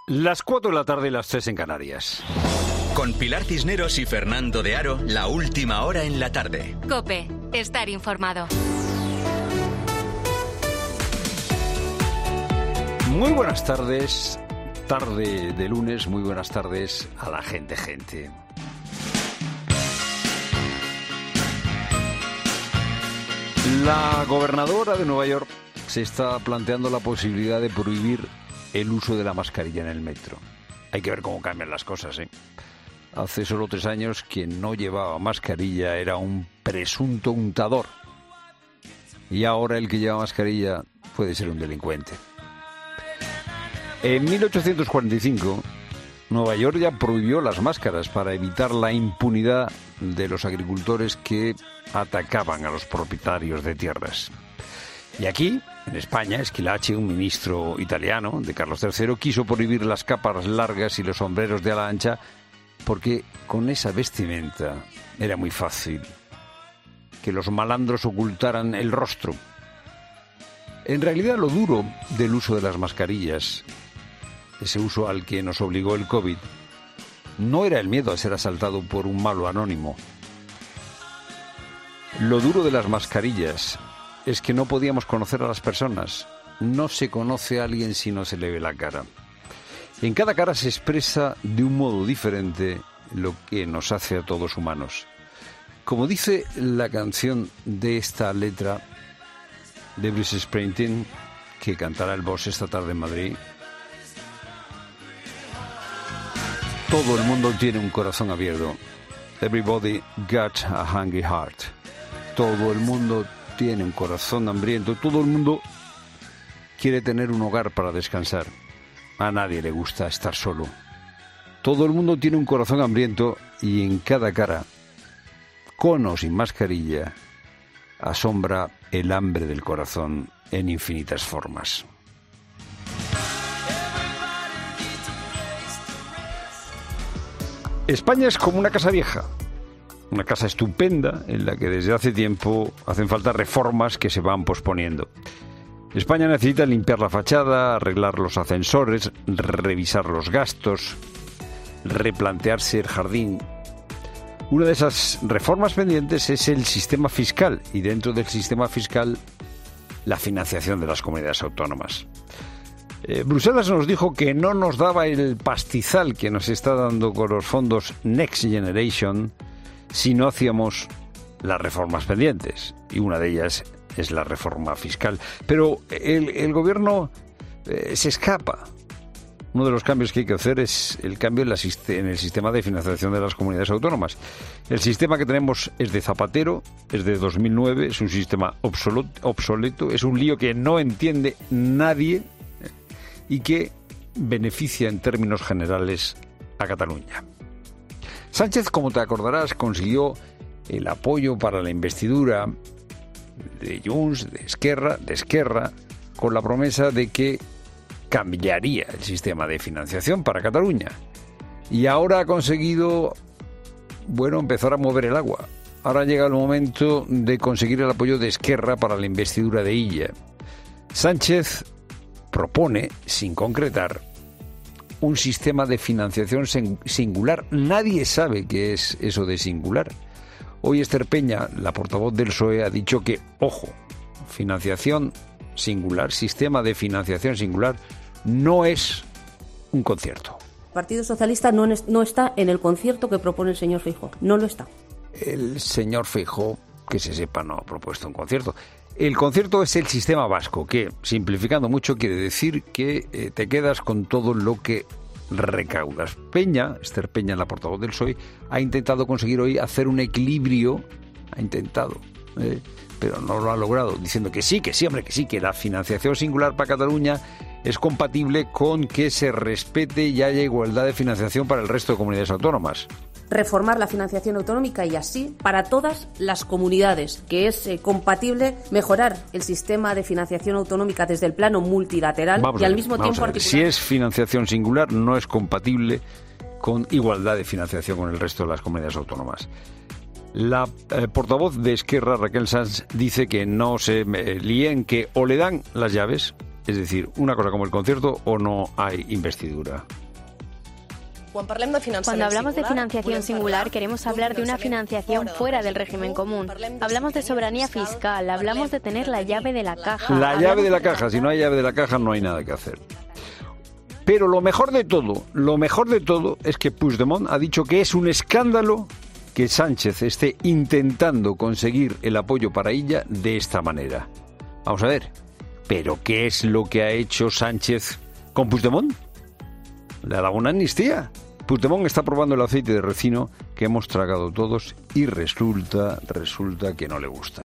Las 4 de la tarde y las 3 en Canarias. Con Pilar Cisneros y Fernando de Aro, la última hora en la tarde. COPE, estar informado. Muy buenas tardes, tarde de lunes, muy buenas tardes a la gente. La gobernadora de Nueva York se está planteando la posibilidad de prohibir el uso de la mascarilla en el metro. Hay que ver cómo cambian las cosas, ¿eh? Hace solo 3 años quien no llevaba mascarilla era un presunto untador. Y ahora el que lleva mascarilla puede ser un delincuente. En 1845, Nueva York ya prohibió las máscaras para evitar la impunidad de los agricultores que atacaban a los propietarios de tierras. Y aquí, en España, Schillaci, un ministro italiano de Carlos III, quiso prohibir las capas largas y los sombreros de ala ancha porque con esa vestimenta era muy fácil que los malandros ocultaran el rostro. En realidad, lo duro del uso de las mascarillas, ese uso al que nos obligó el COVID, no era el miedo a ser asaltado por un malo anónimo. Lo duro de las mascarillas es que no podíamos conocer a las personas. No se conoce a alguien si no se le ve la cara. En cada cara se expresa de un modo diferente lo que nos hace a todos humanos. Como dice la canción de esta letra de Bruce Springsteen, que cantará el Boss esta tarde en Madrid, todo el mundo tiene un corazón abierto. Everybody got a hungry heart. Todo el mundo tiene un corazón hambriento. Todo el mundo quiere tener un hogar para descansar. A nadie le gusta estar solo. Todo el mundo tiene un corazón hambriento y en cada cara, con o sin mascarilla, asombra el hambre del corazón en infinitas formas. España es como una casa vieja, una casa estupenda en la que desde hace tiempo hacen falta reformas que se van posponiendo. España necesita limpiar la fachada, arreglar los ascensores, revisar los gastos, replantearse el jardín. Una de esas reformas pendientes es el sistema fiscal y dentro del sistema fiscal la financiación de las comunidades autónomas. Bruselas nos dijo que no nos daba el pastizal que nos está dando con los fondos Next Generation si no hacíamos las reformas pendientes, y una de ellas es la reforma fiscal. Pero el gobierno se escapa. Uno de los cambios que hay que hacer es el cambio en el sistema de financiación de las comunidades autónomas. El sistema que tenemos es de Zapatero, es de 2009, es un sistema obsoleto, es un lío que no entiende nadie y que beneficia en términos generales a Cataluña. Sánchez, como te acordarás, consiguió el apoyo para la investidura de Junts, de Esquerra, con la promesa de que cambiaría el sistema de financiación para Cataluña. Y ahora ha conseguido, empezar a mover el agua. Ahora llega el momento de conseguir el apoyo de Esquerra para la investidura de Illa. Sánchez propone, sin concretar, un sistema de financiación singular. Nadie sabe qué es eso de singular. Hoy Esther Peña, la portavoz del PSOE, ha dicho que, ojo, financiación singular, sistema de financiación singular, no es un concierto. El Partido Socialista no está en el concierto que propone el señor Feijóo. No lo está. El señor Feijóo, que se sepa, no ha propuesto un concierto. El concierto es el sistema vasco, que, simplificando mucho, quiere decir que te quedas con todo lo que recaudas. Esther Peña, la portavoz del PSOE, ha intentado conseguir hoy hacer un equilibrio, pero no lo ha logrado, diciendo que sí, hombre, que la financiación singular para Cataluña es compatible con que se respete y haya igualdad de financiación para el resto de comunidades autónomas. Reformar la financiación autonómica y así para todas las comunidades, que es compatible mejorar el sistema de financiación autonómica desde el plano multilateral y al mismo tiempo articular. Si es financiación singular, no es compatible con igualdad de financiación con el resto de las comunidades autónomas. La portavoz de Esquerra, Raquel Sans, dice que no se líen, que o le dan las llaves Es decir, una cosa como el concierto o no hay investidura. Cuando hablamos de financiación singular, queremos hablar de una financiación fuera del régimen común. Hablamos de soberanía fiscal, hablamos de tener la llave de la caja. La llave de la caja, si no hay llave de la caja no hay nada que hacer. Pero lo mejor de todo es que Puigdemont ha dicho que es un escándalo que Sánchez esté intentando conseguir el apoyo para ella de esta manera. Vamos a ver, ¿pero qué es lo que ha hecho Sánchez con Puigdemont? Le ha dado una amnistía. Puigdemont está probando el aceite de ricino que hemos tragado todos y resulta que no le gusta.